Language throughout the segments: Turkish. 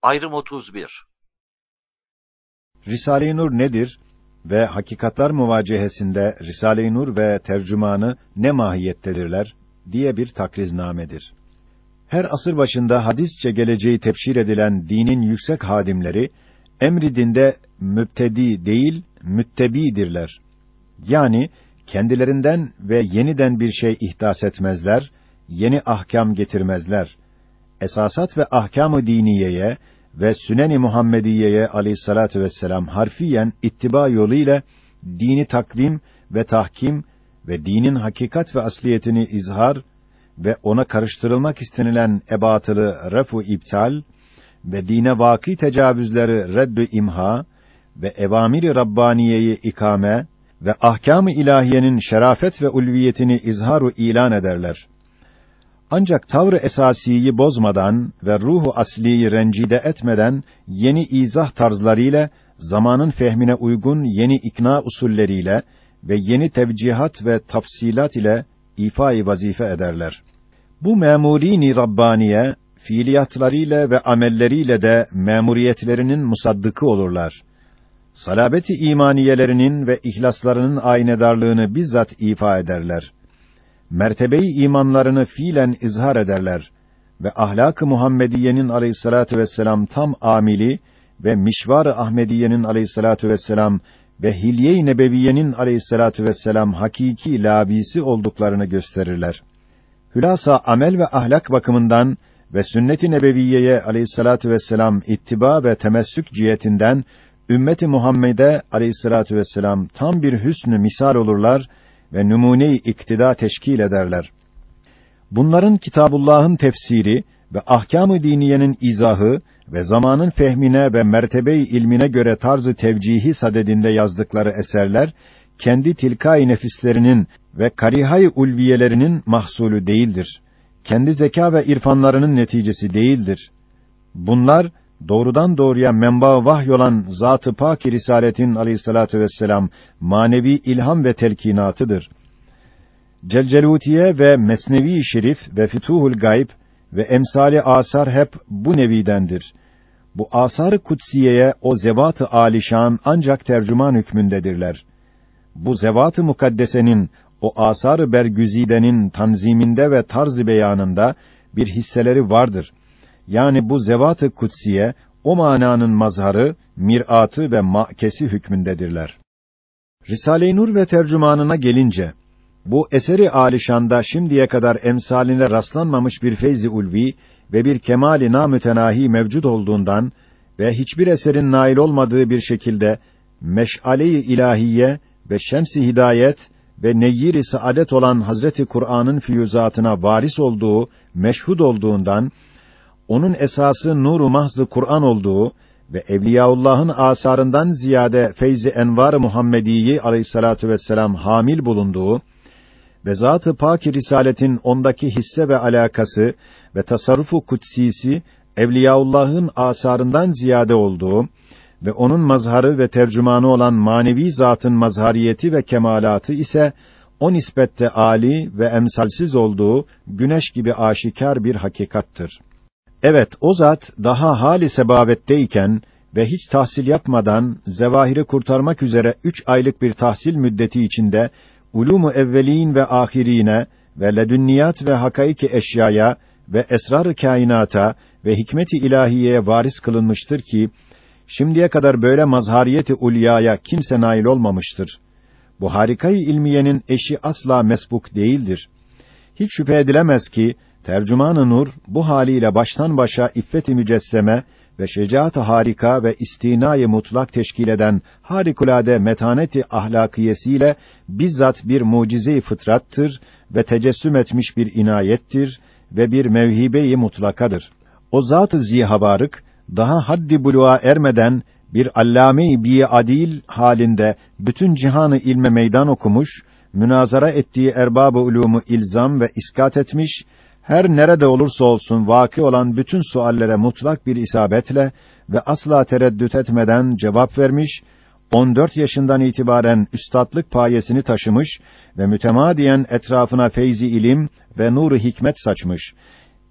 Ayrım 31. Risale-i Nur nedir ve hakikatlar muvacehesinde Risale-i Nur ve tercümanı ne mahiyettedirler diye bir takriznamedir. Her asır başında hadisçe geleceği tebşir edilen dinin yüksek hadimleri emri dinde mübtedi değil müttebidirler. Yani kendilerinden ve yeniden bir şey ihdas etmezler, yeni ahkam getirmezler. Esasat ve ahkâm-ı diniyeye ve Sünen-i Muhammediyeye aleyhissalatu vesselam harfiyen ittiba yolu ile dini takvim ve tahkim ve dinin hakikat ve asliyetini izhar ve ona karıştırılmak istenilen ebatılı refu iptal ve dine vaki tecavüzleri reddü imha ve evamiri rabbaniyeyi ikame ve ahkâm-ı ilahiyenin şerafet ve ulviyetini izharu ilan ederler. Ancak tavrı esasiyi bozmadan ve ruhu asliyi rencide etmeden yeni izah tarzlarıyla, zamanın fehmine uygun yeni ikna usulleriyle ve yeni tevcihat ve tafsilat ile ifai vazife ederler. Bu memurîn-i Rabbaniye, fiiliyatlarıyla ve amelleriyle de memuriyetlerinin musaddıkı olurlar. Salabeti imaniyelerinin ve ihlaslarının aynedarlığını bizzat ifa ederler. Mertebe-i imanlarını fiilen izhar ederler ve ahlak-ı Muhammediyenin aleyhissalatu vesselam tam amili ve mişvar-ı Ahmediyenin aleyhissalatu vesselam ve hilye-i nebeviyenin aleyhissalatu vesselam hakiki labisi olduklarını gösterirler. Hülasa amel ve ahlak bakımından ve sünnet-i nebeviyeye aleyhissalatu vesselam ittiba ve temessük cihetinden ümmeti Muhammed'e aleyhissalatu vesselam tam bir hüsnü misal olurlar ve numune-i iktida teşkil ederler. Bunların Kitabullah'ın tefsiri ve ahkâm-ı diniyenin izahı ve zamanın fehmine ve mertebe-i ilmine göre tarzı tevcihi sadedinde yazdıkları eserler, kendi tilkâ-i nefislerinin ve karihâ-i ulviyelerinin mahsulü değildir. Kendi zeka ve irfanlarının neticesi değildir. Bunlar, doğrudan doğruya menba-ı vahy olan Zat-ı Pâk-i Risaletin aleyhissalatu vesselam manevi ilham ve telkinatıdır. Celcelutiye ve Mesnevi-i Şerif ve Fütuhul Gayb ve emsali asar hep bu nevidendir. Bu asar-ı kutsiyeye o zevat-ı âlişan ancak tercüman hükmündedirler. Bu zevat-ı mukaddesenin o asar-ı bergüzidenin tanziminde ve tarz-ı beyanında bir hisseleri vardır. Yani bu zevat-ı kutsiye o mananın mazharı, mir'atı ve ma'kesi hükmündedirler. Risale-i Nur ve tercümanına gelince, bu eseri âlişanda şimdiye kadar emsaline rastlanmamış bir feyz-i ulvi ve bir kemâl-i namütenahi mevcud olduğundan ve hiçbir eserin nail olmadığı bir şekilde meş'ale-i ilahiye ve şems-i hidayet ve neyyir-i saadet olan Hazreti Kur'an'ın füyüzatına varis olduğu, meşhud olduğundan, onun esası nur-u mahz-ı Kur'an olduğu ve Evliyaullah'ın asarından ziyade feyz-i envar-ı Muhammediyi aleyhissalatu vesselam hamil bulunduğu ve Zat-ı Pâk-i Risaletin ondaki hisse ve alakası ve tasarrufu kutsisi Evliyaullah'ın asarından ziyade olduğu ve onun mazharı ve tercümanı olan manevi zatın mazhariyeti ve kemalatı ise o nispette âli ve emsalsiz olduğu güneş gibi aşikar bir hakikattır. Evet, o zat daha hâl-i sebavetteyken ve hiç tahsil yapmadan zevahiri kurtarmak üzere 3 aylık bir tahsil müddeti içinde ulûm-u evvelîn ve âhirîne ve ledünniyat ve hakaik-i eşyaya ve esrar-ı kainata ve hikmet-i ilahiyeye varis kılınmıştır ki şimdiye kadar böyle mazhariyeti ulyaya kimse nail olmamıştır. Bu harikayı ilmiyenin eşi asla mesbuk değildir. Hiç şüphe edilemez ki tercüman-ı nur bu haliyle baştan başa iffet-i mücesseme ve şecaat-ı harika ve istinâ-yı mutlak teşkil eden harikulade metanet-i ahlakiyesiyle bizzat bir mucize-i fıtrattır ve tecessüm etmiş bir inayettir ve bir mevhibe-i mutlakadır. O zat-ı zihabarık daha haddi buluğa ermeden bir allâme-i biadil halinde bütün cihanı ilme meydan okumuş, münazara ettiği erbab-ı ulûmu ilzam ve iskat etmiş, her nerede olursa olsun vaki olan bütün suallere mutlak bir isabetle ve asla tereddüt etmeden cevap vermiş, 14 yaşından itibaren üstadlık payesini taşımış ve mütemadiyen etrafına feyzi ilim ve nuru hikmet saçmış.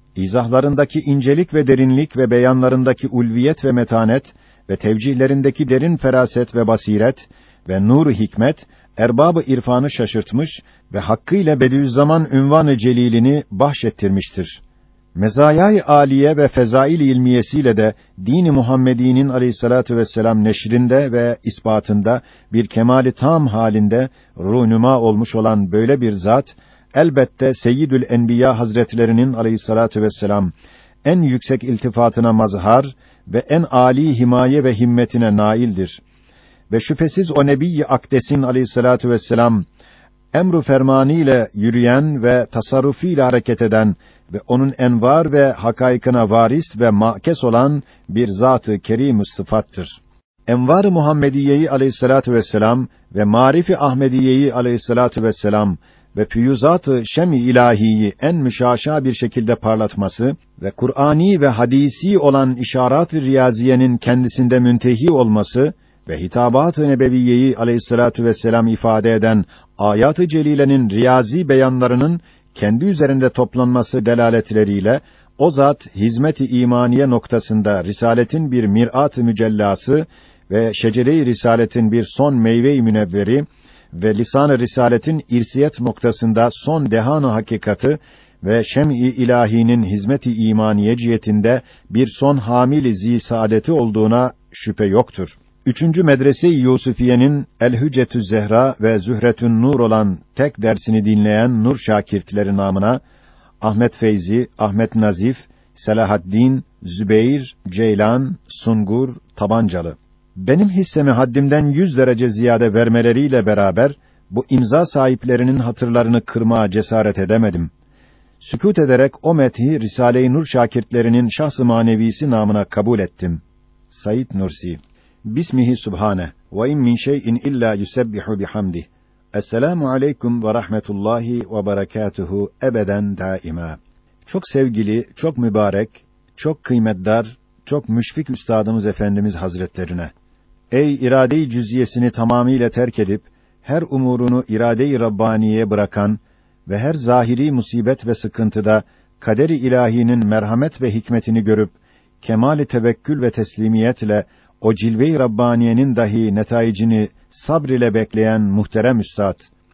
izahlarındaki incelik ve derinlik ve beyanlarındaki ulviyet ve metanet ve tevcihlerindeki derin feraset ve basiret ve nur-u hikmet, erbab-ı irfanı şaşırtmış ve hakkıyla Bediüzzaman ünvan-ı celilini bahşettirmiştir. Mezayâ-i âliye ve fezail-i ilmiyesiyle de din-i Muhammedi'nin aleyhissalatu vesselam neşrinde ve ispatında bir kemâl-i tâm halinde rûnûmâ olmuş olan böyle bir zat, elbette Seyyidül Enbiya Hazretlerinin aleyhissalatu vesselam en yüksek iltifatına mazhar ve en âli himaye ve himmetine naildir. Ve şüphesiz o Nebi-i Akdes'in aleyhissalatu vesselam emru fermanı ile yürüyen ve tasarrufiyle hareket eden ve onun envar ve hakaykına varis ve makes olan bir zat-ı kerîm-ü sıfattır. Envar-ı Muhammediye'yi aleyhissalatu vesselam ve Marif-i Ahmediye'yi aleyhissalatu vesselam ve füyuzat-ı şem-i ilahiyi en müşaşa bir şekilde parlatması ve Kur'ani ve hadisi olan işaret-i riyaziyenin kendisinde müntehi olması ve hitabat-ı nebeviyeyi aleyhissalatu vesselam ifade eden ayat-ı celilenin riyazi beyanlarının kendi üzerinde toplanması delaletleriyle o zat hizmet-i imaniye noktasında risaletin bir mir'at-ı mücellası ve şecere-i risaletin bir son meyve-i münevveri ve lisan-ı risaletin irsiyet noktasında son dehan-ı hakikati ve şem-i ilahinin hizmet-i imaniye cihetinde bir son hamil-i zî-saadeti olduğuna şüphe yoktur. 3. Medrese-i Yusufiye'nin El-Hüccetü Zehra ve Zühretün Nur olan tek dersini dinleyen nur şakirtleri namına Ahmet Feyzi, Ahmet Nazif, Selahaddin, Zübeyir, Ceylan, Sungur, Tabancalı. Benim hissemi haddimden 100 derece ziyade vermeleriyle beraber bu imza sahiplerinin hatırlarını kırmaya cesaret edemedim. Sükût ederek o methi Risale-i Nur şakirtlerinin şahs-ı manevisi namına kabul ettim. Said Nursi. Bismihi Subhane ve in min şey'in illa yusebbihu bihamdih. Esselamu aleyküm ve rahmetullahi ve berekatuhu ebeden daima. Çok sevgili, çok mübarek, çok kıymetdar, çok müşfik üstadımız Efendimiz Hazretlerine. Ey irade-i cüz'iyesini tamamiyle terk edip her umurunu irade-i Rabbaniye bırakan ve her zahiri musibet ve sıkıntıda kader-i ilahinin merhamet ve hikmetini görüp kemal-i tevekkül ve teslimiyetle o cilve-i Rabbaniye'nin dahi netaicini sabr ile bekleyen muhterem üstad.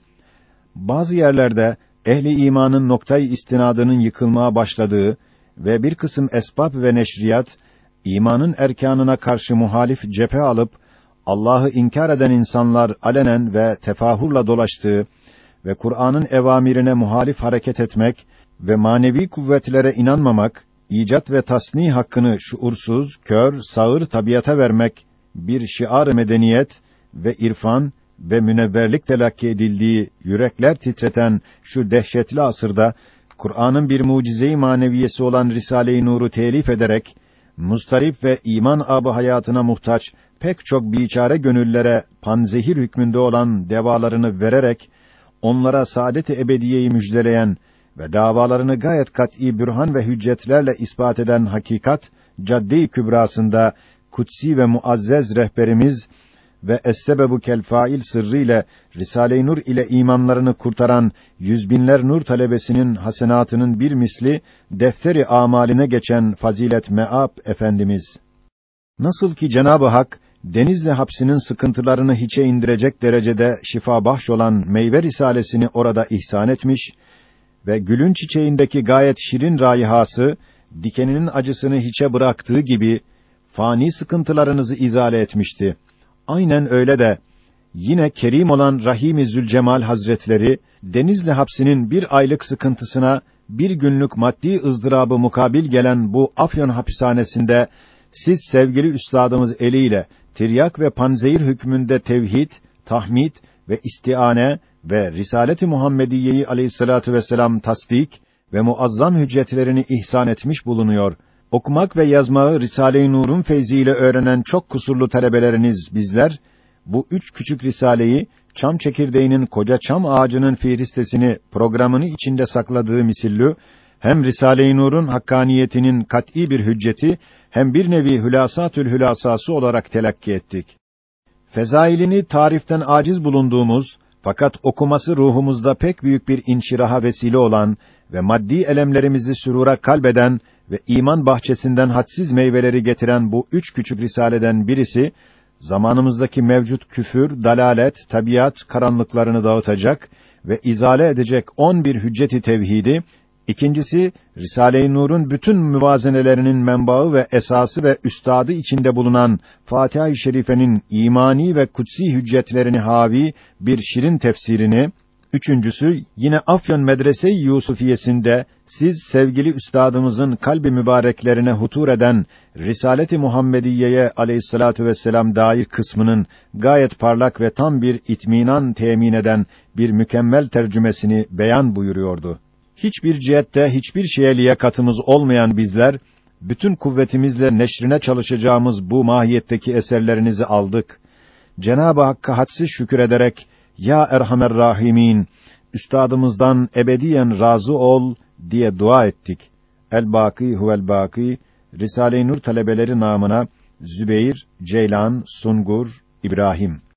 Bazı yerlerde ehli imanın noktayı istinadının yıkılmaya başladığı ve bir kısım esbab ve neşriyat imanın erkanına karşı muhalif cephe alıp Allah'ı inkar eden insanlar alenen ve tefahurla dolaştığı ve Kur'an'ın evamirine muhalif hareket etmek ve manevi kuvvetlere inanmamak, icat ve tasni hakkını şuursuz, kör, sağır tabiata vermek bir şiar-ı medeniyet ve irfan ve münevverlik telakki edildiği yürekler titreten şu dehşetli asırda Kur'an'ın bir mucize-i maneviyesi olan Risale-i Nur'u telif ederek mustarip ve iman âb-ı hayatına muhtaç pek çok biçare gönüllere panzehir hükmünde olan devalarını vererek onlara saadet-i ebediyeyi müjdeleyen ve davalarını gayet kat'î bürhan ve hüccetlerle ispat eden hakikat cadde-i kübrasında kutsi ve muazzez rehberimiz ve es-sebebu kel fail sırrı ile Risale-i Nur ile imanlarını kurtaran yüzbinler nur talebesinin hasenatının bir misli defteri amaline geçen fazilet me'ab efendimiz. Nasıl ki Cenab-ı Hak Denizli hapsinin sıkıntılarını hiçe indirecek derecede şifa bahş olan meyve risalesini orada ihsan etmiş ve gülün çiçeğindeki gayet şirin raihası dikeninin acısını hiçe bıraktığı gibi fani sıkıntılarınızı izale etmişti. Aynen öyle de yine kerim olan Rahim-i Zülcemal Hazretleri Denizli hapsinin bir aylık sıkıntısına bir günlük maddi ızdırabı mukabil gelen bu Afyon hapishanesinde siz sevgili üstadımız eliyle tiryak ve panzehir hükmünde tevhid, tahmid ve istiane ve Risalet-i Muhammediye'yi aleyhissalatu vesselam tasdik ve muazzam hüccetlerini ihsan etmiş bulunuyor. Okumak ve yazmayı Risale-i Nur'un feyziyle öğrenen çok kusurlu talebeleriniz bizler, bu 3 küçük risaleyi, çam çekirdeğinin koca çam ağacının fihristesini programını içinde sakladığı misillü, hem Risale-i Nur'un hakkaniyetinin kat'î bir hücceti, hem bir nevi hülasatül hülasası olarak telakki ettik. Fezailini tariften aciz bulunduğumuz, fakat okuması ruhumuzda pek büyük bir inşiraha vesile olan ve maddi elemlerimizi sürura kalbeden ve iman bahçesinden hadsiz meyveleri getiren bu 3 küçük risaleden birisi, zamanımızdaki mevcut küfür, dalalet, tabiat karanlıklarını dağıtacak ve izale edecek 11 hücceti tevhidi, ikincisi, Risale-i Nur'un bütün müvazenelerinin menbaı ve esası ve üstadı içinde bulunan Fâtiha-i Şerife'nin imani ve kutsi hüccetlerini havi bir şirin tefsirini, üçüncüsü, yine Afyon Medrese-i Yusufiyesinde siz sevgili üstadımızın kalbi mübareklerine hutur eden Risalet-i Muhammediye'ye aleyhissalatu vesselam dair kısmının gayet parlak ve tam bir itminan temin eden bir mükemmel tercümesini beyan buyuruyordu. Hiçbir cihette hiçbir şeye liyakatımız olmayan bizler, bütün kuvvetimizle neşrine çalışacağımız bu mahiyetteki eserlerinizi aldık. Cenab-ı Hakk'a hadsiz şükür ederek, ya Erhamer Rahimin, üstadımızdan ebediyen razı ol diye dua ettik. El-Bâkî huvel-Bâkî, Risale-i Nur talebeleri namına Zübeyir, Ceylan, Sungur, İbrahim.